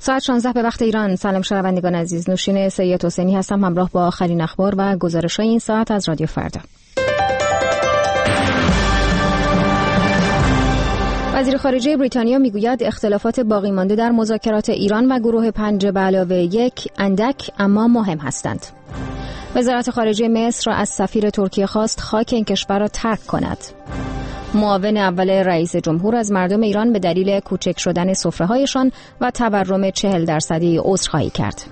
ساعت 16 به وقت ایران. سلام شنوندگان عزیز، نوشین سید حسینی هستم همراه با آخرین اخبار و گزارش‌های این ساعت از رادیو فردا. وزیر خارجه بریتانیا میگوید اختلافات باقی مانده در مذاکرات ایران و گروه 5+1 اندک اما مهم هستند. وزارت خارجه مصر از سفیر ترکیه خواست خاک این کشور را ترک کند. معاون اول رئیس جمهور از مردم ایران به دلیل کوچک شدن سفره‌هایشان و تورم 40% عذرخواهی کرد.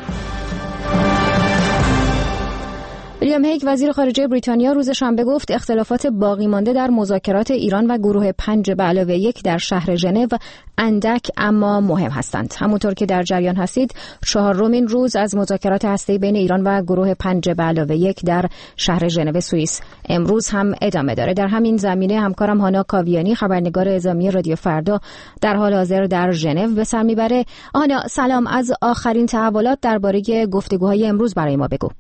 ویلیام هیگ وزیر خارجه بریتانیا روز شنبه گفت اختلافات باقی مانده در مذاکرات ایران و گروه 5+1 در شهر ژنو اندک اما مهم هستند. همونطور که در جریان هستید، 4مین روز از مذاکرات هسته‌ای بین ایران و گروه 5+1 در شهر ژنو سوئیس امروز هم ادامه داره. در همین زمینه همکارم هانا کاویانی، خبرنگار اعزامی رادیو فردا، در حال حاضر در ژنو به سر میبره. هانا سلام، از آخرین تحولات درباره گفتگوهای امروز برای ما بگو.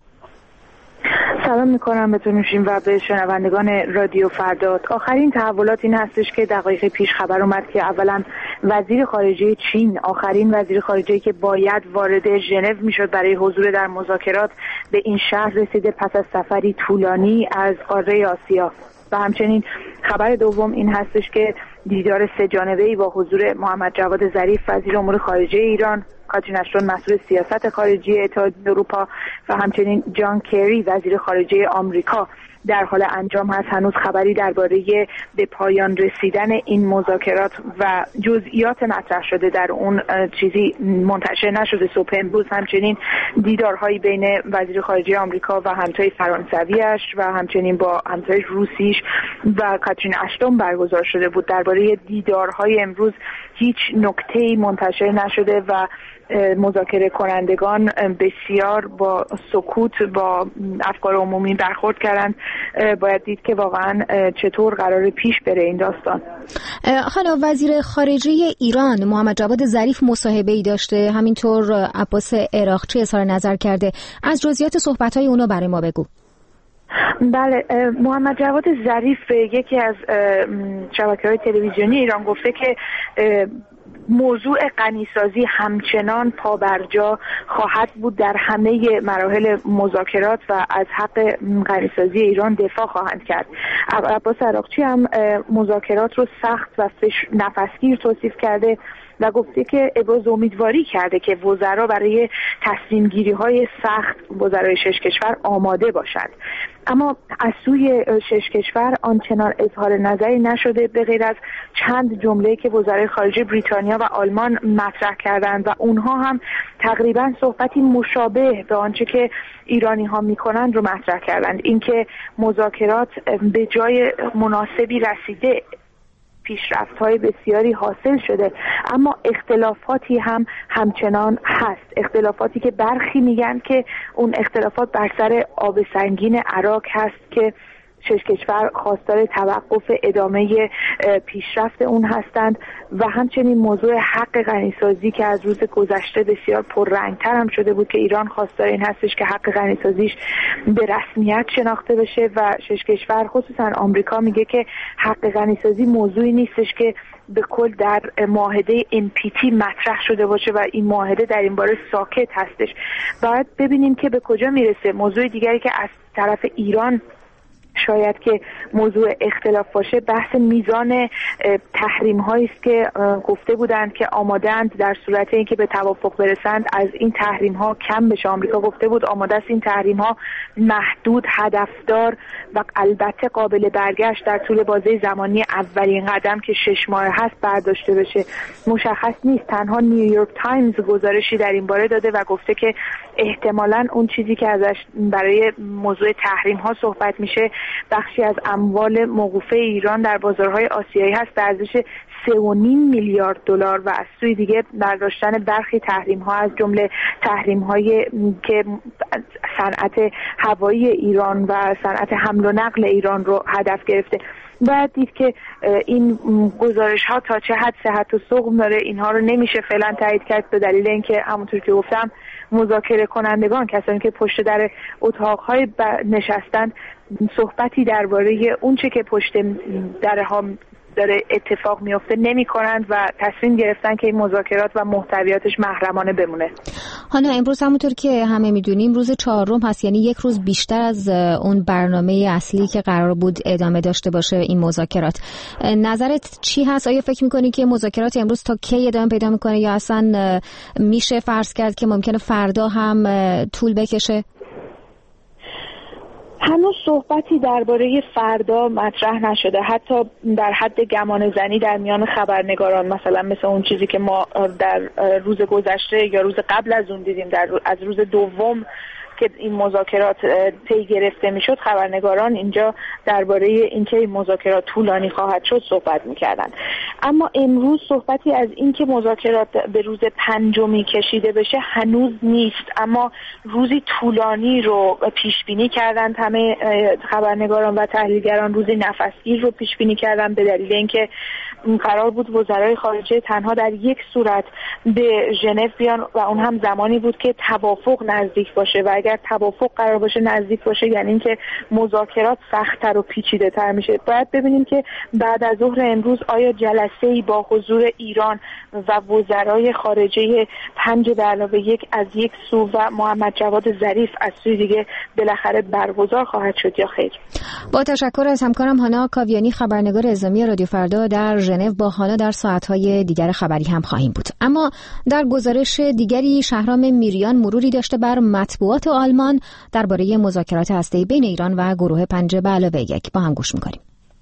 سلام میکنم به تو نوشین و به شنوندگان رادیو فردا. آخرین تحولات این هستش که دقایق پیش خبر اومد که اولا وزیر خارجه چین، آخرین وزیر خارجه‌ای که باید وارد ژنو میشد برای حضور در مذاکرات، به این شهر رسیده پس از سفری طولانی از قاره آسیا. و همچنین خبر دوم این هستش که دیدار 3 جانبه‌ای با حضور محمد جواد ظریف وزیر امور خارجه ایران، کاترین اشتون مسئول سیاست خارجی اتحادیه اروپا و همچنین جان کری وزیر خارجه آمریکا در حال انجام هست. هنوز خبری درباره به پایان رسیدن این مذاکرات و جزئیات مطرح شده در اون چیزی منتشر نشده. صبح امروز همچنین دیدارهایی بین وزیر خارجه آمریکا و همتای فرانسویش و همچنین با همتای روسیش و کاترین اشتون برگزار شده بود. درباره دیدارهای امروز هیچ نکته‌ای منتشر نشده و مذاکره کنندگان بسیار با سکوت با افکار عمومی برخورد کردند. باید دید که واقعا چطور قرار پیش بره این داستان. حالا وزیر خارجه ایران محمد جواد ظریف مصاحبه‌ای داشته، همینطور عباس عراقچی اظهار نظر کرده. از جزئیات صحبت‌های اونا برای ما بگو. بله، محمد جواد ظریف به یکی از شبکه‌های تلویزیونی ایران گفته که موضوع غنیسازی همچنان پابرجا خواهد بود در همه مراحل مذاکرات و از حق غنیسازی ایران دفاع خواهند کرد. عباس عراقچی هم مذاکرات رو سخت و نفسگیر توصیف کرده و گفته که ابراز امیدواری کرده که وزرا برای تصمیم گیری های سخت وزرای 6 کشور آماده باشند. اما از سوی 6 کشور آنچنان اظهار نظری نشده به غیر از چند جمله که وزرای خارجه بریتانیا و آلمان مطرح کردند و اونها هم تقریبا صحبتی مشابه به آنچه که ایرانی ها میکنند رو مطرح کردند. اینکه مذاکرات به جای مناسبی رسیده، پیشرفت‌های بسیاری حاصل شده، اما اختلافاتی هم همچنان هست. اختلافاتی که برخی میگن که اون اختلافات بر سر آب سنگین عراق هست که 6 کشور خواستار توقف ادامه پیشرفت اون هستند و همچنین موضوع حق غنیسازی که از روز گذشته بسیار پررنگتر هم شده بود که ایران خواستار این هستش که حق غنیسازیش به رسمیت شناخته بشه و 6 کشور خصوصا آمریکا میگه که حق غنیسازی موضوعی نیستش که به کل در معاهده NPT مطرح شده باشه و این معاهده در این باره ساکت هستش. باید ببینیم که به کجا میرسه. موضوع دیگری که از طرف ایران شاید که موضوع اختلاف باشه بحث میزان تحریم هایی است که گفته بودند که آماده‌اند در صورت اینکه به توافق برسند از این تحریم ها کم بشه. آمریکا گفته بود آماده است این تحریم ها محدود، هدفدار و البته قابل برگشت در طول بازه زمانی اولین قدم که 6 ماه هست برداشته بشه. مشخص نیست. تنها نیویورک تایمز گزارشی در این باره داده و گفته که احتمالاً اون چیزی که ازش برای موضوع تحریم ها صحبت میشه بخشی از اموال موقوفه ایران در بازارهای آسیایی هست به ارزش 3.5 میلیارد دلار و از سوی دیگه برداشتن برخی تحریم ها از جمله تحریم های که صنعت هوایی ایران و صنعت حمل و نقل ایران رو هدف گرفته. باید دید که این گزارش ها تا چه حد صحت و سقم داره. اینها رو نمیشه فعلا تایید کرد به دلیل اینکه همونطور که گفتم مذاکره کنندگان، کسانی که پشت در اتاق‌های نشستند، صحبتی درباره اون چه که پشت درها داره اتفاق میفته نمی‌کنند و تصمیم گرفتن که این مذاکرات و محتویاتش محرمانه بمونه. حالا امروز همونطور که همه میدونیم روز 4 هست، یعنی یک روز بیشتر از اون برنامه اصلی که قرار بود ادامه داشته باشه این مذاکرات. نظرت چی هست؟ آیا فکر می‌کنی که مذاکرات امروز تا کی ادامه پیدا می‌کنه یا اصلا میشه فرض کرد که ممکنه فردا هم طول بکشه؟ هنوز صحبتی درباره فردا مطرح نشده، حتی در حد گمان زنی در میان خبرنگاران، مثلا مثل اون چیزی که ما در روز گذشته یا روز قبل از اون دیدیم، از روز دوم که این مذاکرات طی گرفته میشد، خبرنگاران اینجا درباره اینکه این مذاکرات طولانی خواهد شد صحبت میکردن. اما امروز صحبتی از اینکه مذاکرات به روز 5 کشیده بشه هنوز نیست، اما روزی طولانی رو پیش بینی کردن همه خبرنگاران و تحلیلگران. روزی نفسگیر رو پیش بینی کردن به دلیل اینکه قرار بود وزرای خارجه تنها در یک صورت به ژنو بیان و اون هم زمانی بود که توافق نزدیک باشه و اگر توافق قرار باشه نزدیک باشه یعنی اینکه مذاکرات سخت‌تر و پیچیده‌تر میشه. باید ببینیم که بعد از ظهر امروز آیا جلسه‌ای با حضور ایران و وزرای خارجه 5+1 از یک سو و محمد جواد ظریف از سوی دیگه بالاخره برگزار خواهد شد یا خیر. با تشکر از همکارم هانا کاویانی، خبرنگار اعزامی رادیو فردا در ژنو. با هانا در ساعت‌های دیگر خبری هم خواهیم بود. اما در گزارش دیگری شهرام میریان مروری داشته بر مطبوعات آلمان درباره مذاکرات هسته‌ای بین ایران و گروه 5+1. با هم گوش می‌کنیم.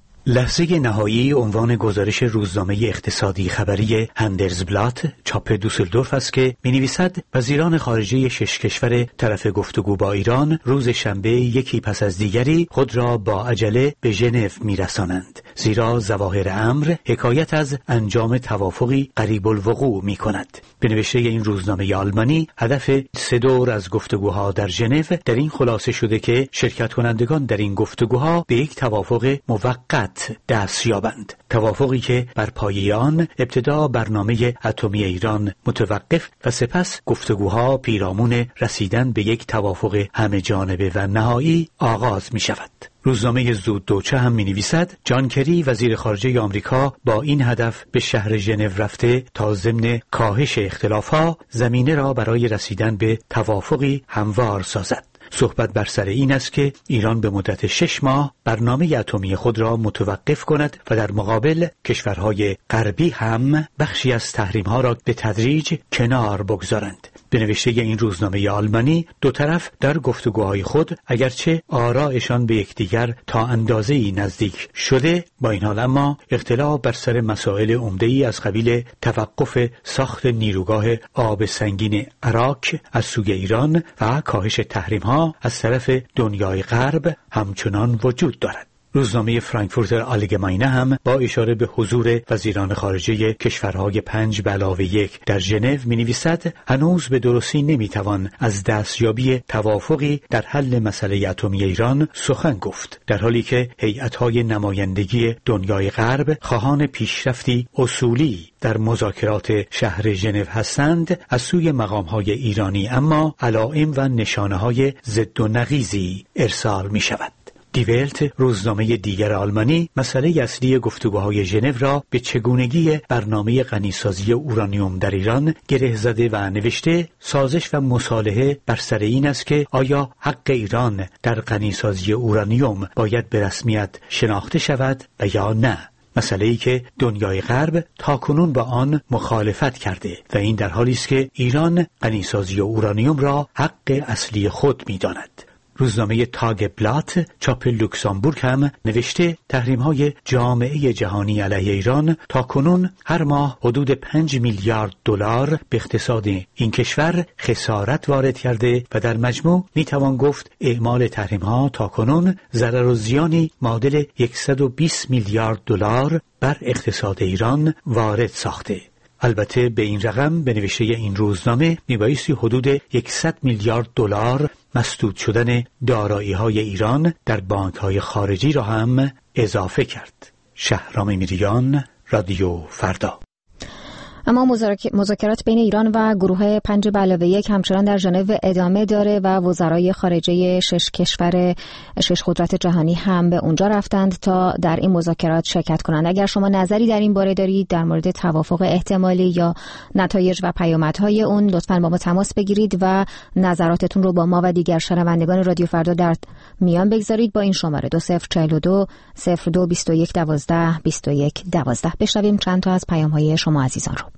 لحظه نهایی عنوان گزارش روزنامه اقتصادی خبری هندرزبلات چاپ دوسلدورف است که می‌نویسد وزیران خارجه 6 کشور طرف گفتگو با ایران روز شنبه یکی پس از دیگری خود را با عجله به ژنو می‌رسانند، زیرا ظواهر امر حکایت از انجام توافقی قریب الوقوع می‌کند. به نوشته این روزنامه آلمانی هدف 3 دور از گفتگوها در ژنو در این خلاصه شده که شرکت کنندگان در این گفتگوها به یک توافق موقت دست یابند، توافقی که بر پایه آن ابتدا برنامه اتمی ایران متوقف و سپس گفتگوها پیرامون رسیدن به یک توافق همه جانبه و نهایی آغاز می شود. روزنامه زوددوچه هم می نویسد جان کری وزیر خارجه آمریکا با این هدف به شهر ژنو رفته تا ضمن کاهش اختلافها زمینه را برای رسیدن به توافقی هموار سازد. صحبت بر سر این است که ایران به مدت 6 ماه برنامه اتمی خود را متوقف کند و در مقابل کشورهای غربی هم بخشی از تحریم‌ها را به تدریج کنار بگذارند. به نوشته این روزنامه آلمانی دو طرف در گفتگوهای خود اگرچه آرایشان به یکدیگر تا اندازه‌ای نزدیک شده، با این حال اما اختلاف بر سر مسائل عمده‌ای از قبیل توقف ساخت نیروگاه آب سنگین عراق از سوی ایران و کاهش تحریم‌ها از طرف دنیای غرب همچنان وجود دارد. روزنامه فرانکفورتر آلگماینه هم با اشاره به حضور وزیران خارجه کشورهای 5+1 در ژنو می‌نویسد هنوز به درستی نمی‌توان از دستیابی توافقی در حل مسئله اتمی ایران سخن گفت، در حالی که هیئت‌های نمایندگی دنیای غرب خواهان پیشرفتی اصولی در مذاکرات شهر ژنو هستند. از سوی مقام‌های ایرانی اما علائم و نشانه‌های ضد و نقیضی ارسال می‌شود. دی ولت روزنامه دیگر آلمانی مسئله اصلی گفتگوهای ژنو را به چگونگی برنامه غنیسازی اورانیوم در ایران گره زده و نوشته سازش و مصالحه بر سر این است که آیا حق ایران در غنیسازی اورانیوم باید به رسمیت شناخته شود و یا نه، مسئله‌ای که دنیای غرب تاکنون با آن مخالفت کرده و این در حالی است که ایران غنیسازی اورانیوم را حق اصلی خود می‌داند. روزنامه تاگ بلات چاپ لوکزامبورگ هم نوشته تحریم‌های جامعه جهانی علیه ایران تاکنون هر ماه حدود 5 میلیارد دلار به اقتصاد این کشور خسارت وارد کرده و در مجموع میتوان گفت اعمال تحریم‌ها تاکنون ضرر و زیانی معادل 120 میلیارد دلار بر اقتصاد ایران وارد ساخته. البته به این رقم به نوشته این روزنامه میبایستی حدود 100 میلیارد دلار مسدود شدن دارایی‌های ایران در بانک‌های خارجی را هم اضافه کرد. شهرام میریان، رادیو فردا. اما مذاکرات بین ایران و گروه 5+1 همچنان در ژنو ادامه داره و وزرای خارجه 6 کشور 6 قدرت جهانی هم به اونجا رفتند تا در این مذاکرات شرکت کنند. اگر شما نظری در این باره دارید در مورد توافق احتمالی یا نتایج و پیامدهای اون، لطفاً با ما تماس بگیرید و نظراتتون رو با ما و دیگر شنوندگان رادیو فردا در میان بگذارید با این شماره 2042 02 21 12 21 12. بشنویم چند تا از پیام‌های شما عزیزان رو.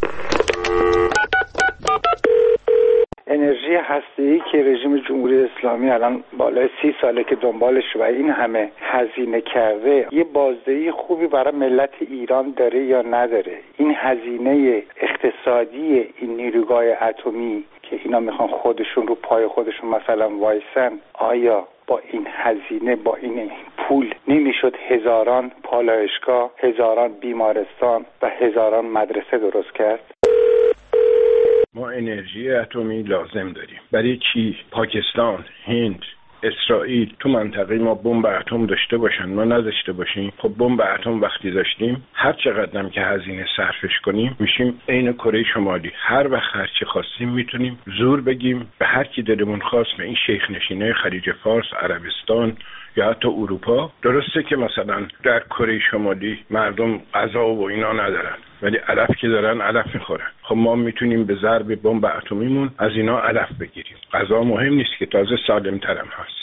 انرژی هسته‌ای که رژیم جمهوری اسلامی الان بالای 30 ساله که دنبالش و این همه هزینه کرده، یه بازدهی خوبی برای ملت ایران داره یا نداره؟ این هزینه اقتصادی این نیروگاه اتمی که اینا میخوان خودشون رو پای خودشون مثلا وایسن، آیا با این هزینه، با این پول نمیشد هزاران پالایشگاه، هزاران بیمارستان و هزاران مدرسه درست کرد؟ ما انرژی اتمی لازم داریم. برای چی پاکستان، هند، اسرائیل تو منطقه ما بمب اتم داشته باشن، ما نداشته باشیم؟ خب بمب اتم وقتی داشتیم، هر چقدرم که هزینه صرفش کنیم میشیم عین کره شمالی. هر وقت هر چی خواستیم میتونیم زور بگیم به هر کی دلمون خواست، به این شیخ نشینه خلیج فارس، عربستان یا حتی اروپا. درسته که مثلا در کره شمالی مردم غذا و اینا ندارن، ولی علف که دارن علف میخورن. خب ما میتونیم به ضرب بمب اتمیمون از اینا علف بگیریم. غذا مهم نیست که، تازه سالم‌ترم هست.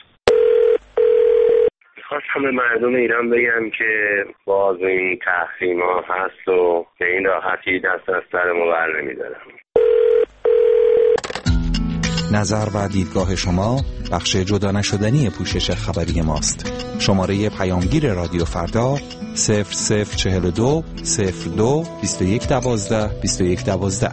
خواستم به مردم ایران بگم که باز این تحریما هست و به این راحتی دست از سر ما بر نمیدارم. نظر و دیدگاه شما بخش جدا نشدنی پوشش خبری ماست. شماره پیامگیر رادیو فردا 0042 02 21 12 21 12.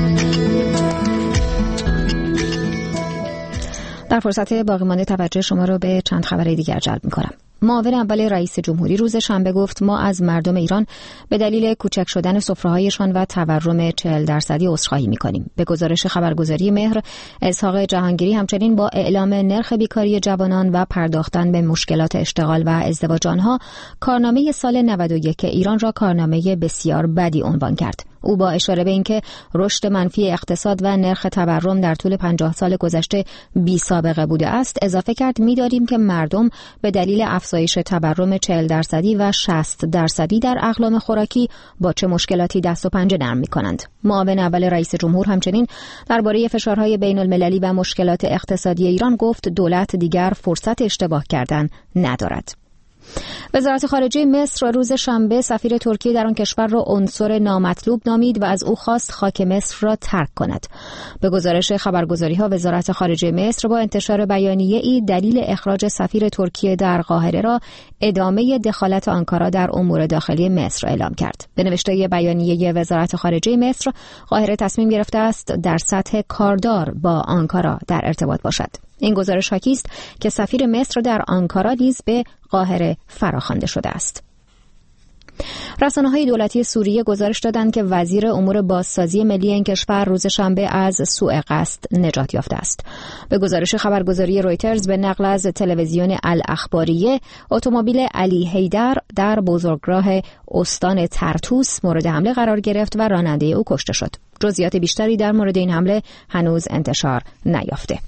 در فرصت باقی مانده توجه شما رو به چند خبر دیگر جلب می‌کنم. معاون اول رئیس جمهوری روز شنبه گفت ما از مردم ایران به دلیل کوچک شدن سفره‌هایشان و تورم 40% عذرخواهی می‌کنیم. به گزارش خبرگزاری مهر، اسحاق جهانگیری همچنین با اعلام نرخ بیکاری جوانان و پرداختن به مشکلات اشتغال و ازدواج آنها، کارنامه سال 91 ایران را کارنامه بسیار بدی عنوان کرد. او با اشاره به اینکه رشد منفی اقتصاد و نرخ تورم در طول 50 سال گذشته بی سابقه بوده است، اضافه کرد می‌داریم که مردم به دلیل افزایش تورم 40% و 60% در اقلام خوراکی با چه مشکلاتی دست و پنجه نرم می‌کنند. معاون اول رئیس جمهور همچنین درباره فشارهای بین‌المللی و مشکلات اقتصادی ایران گفت دولت دیگر فرصت اشتباه کردن ندارد. وزارت خارجه مصر روز شنبه سفیر ترکیه در آن کشور را عنصر نامطلوب نامید و از او خواست خاک مصر را ترک کند. به گزارش خبرگزاری‌ها، وزارت خارجه مصر با انتشار بیانیه‌ای دلیل اخراج سفیر ترکیه در قاهره را ادامه دخالت آنکارا در امور داخلی مصر اعلام کرد. به نوشته بیانیه وزارت خارجه مصر، قاهره تصمیم گرفته است در سطح کاردار با آنکارا در ارتباط باشد. این گزارش حاکی است که سفیر مصر در آنکارا نیز به قاهره فراخوانده شده است. رسانه‌های دولتی سوریه گزارش دادند که وزیر امور بازسازی ملی این کشور روز شنبه از سوء قصد نجات یافته است. به گزارش خبرگزاری رویترز به نقل از تلویزیون الاخباریه، اتومبیل علی حیدر در بزرگراه استان ترتوس مورد حمله قرار گرفت و راننده او کشته شد. جزئیات بیشتری در مورد این حمله هنوز انتشار نیافته.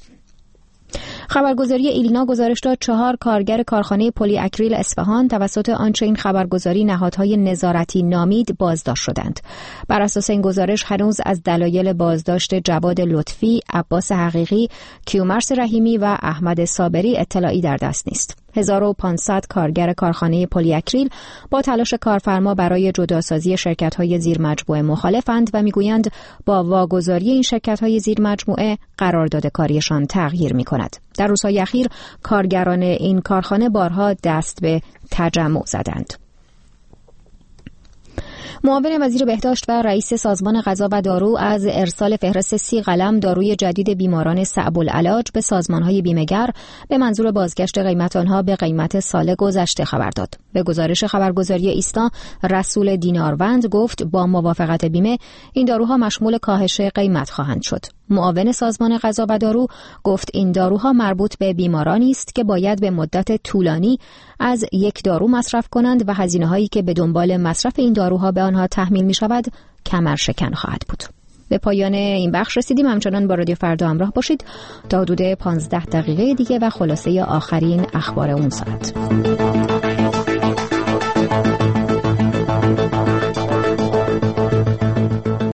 خبرگزاری ایلنا گزارش داد 4 کارگر کارخانه پلی اکریل اصفهان توسط آنچه این خبرگزاری نهادهای نظارتی نامید بازداشت شدند. بر اساس این گزارش هنوز از دلایل بازداشت جواد لطفی، عباس حقیقی، کیومرث رحیمی و احمد صابری اطلاعی در دست نیست. 1500 کارگر کارخانه پلی اکریل با تلاش کارفرما برای جداسازی شرکت‌های زیرمجموعه مخالفند و میگویند با واگذاری این شرکت‌های زیرمجموعه قرارداد کاریشان تغییر می‌کند. در روزهای اخیر کارگران این کارخانه بارها دست به تجمع زدند. معاون وزیر بهداشت و رئیس سازمان غذا و دارو از ارسال فهرست 30 قلم داروی جدید بیماران صعب العلاج به سازمان‌های بیمه‌گر به منظور بازگشت قیمت آنها به قیمت سال گذشته خبر داد. به گزارش خبرگزاری ایسنا، رسول دیناروند گفت با موافقت بیمه این داروها مشمول کاهش قیمت خواهند شد. معاون سازمان غذا و دارو گفت این داروها مربوط به بیمارانی است که باید به مدت طولانی از یک دارو مصرف کنند و هزینه‌هایی که به دنبال مصرف این داروها به به آنها تحمیل می شود کمر شکن خواهد بود. به پایان این بخش رسیدیم. همچنان با رادیو فردا همراه باشید تا حدود 15 دقیقه دیگه و خلاصه آخرین اخبار اون ساعت.